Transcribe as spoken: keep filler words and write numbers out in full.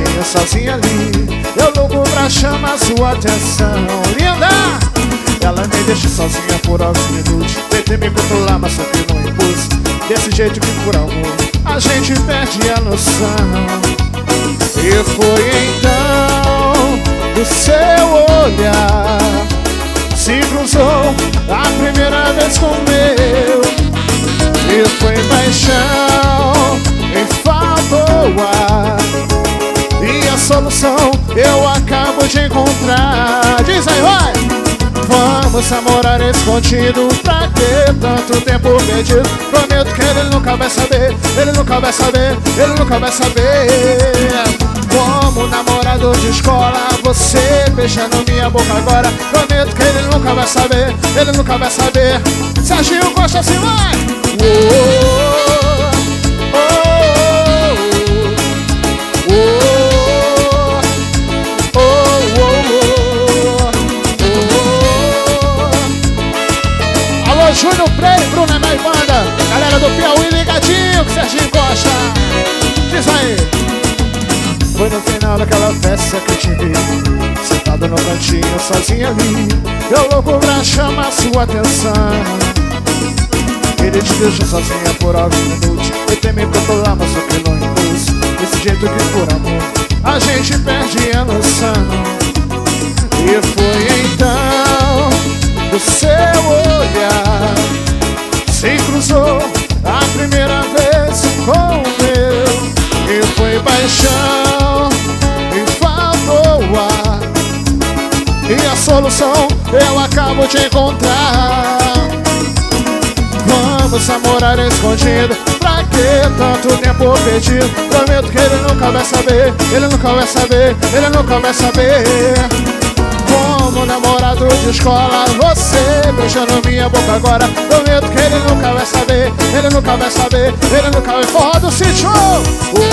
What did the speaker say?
cantinho sozinha ali. Eu louco pra chamar sua atenção. Linda! Ela me deixa sozinha por alguns minutos. Tentei me controlar, mas só que no impulso. Desse jeito que por amor a gente perde a noção. E foi então o seu olhar se cruzou a primeira vez com o meu. E foi paixão, e faltou ar. E a solução eu acabo de encontrar. Diz aí, vai! Vamos namorar escondido. Pra que tanto tempo perdido? Prometo que ele nunca vai saber. Ele nunca vai saber. Ele nunca vai saber. Como namorado de escola, você beijando minha boca agora. Prometo que ele nunca vai saber. Ele nunca vai saber. Serginho Costa, assim vai! Oh, oh, oh, oh, oh, oh, oh. Alô, Júnior Prey, Bruna Mai Banda. Galera do Piauí ligadinho com Serginho Costa. Diz aí. Foi no final daquela festa que eu te vi, sentada no cantinho sozinha ali. Eu louco pra chamar sua atenção. Ele te deixa sozinha por alguns minutos. Tentei me controlar, mas só que no impulso. Desse jeito que por amor a gente perde a noção. E foi então o seu olhar se cruzou a primeira vez com o meu. E foi paixão, e faltou ar. E a solução eu acabo de encontrar. Vamos namorar escondido. Pra que tanto tempo perdido? Prometo que ele nunca vai saber. Ele nunca vai saber. Ele nunca vai saber. Como namorado de escola, você beijando minha boca agora. Prometo que ele nunca vai saber. Ele nunca vai saber. Ele nunca vai. Forró do sítio!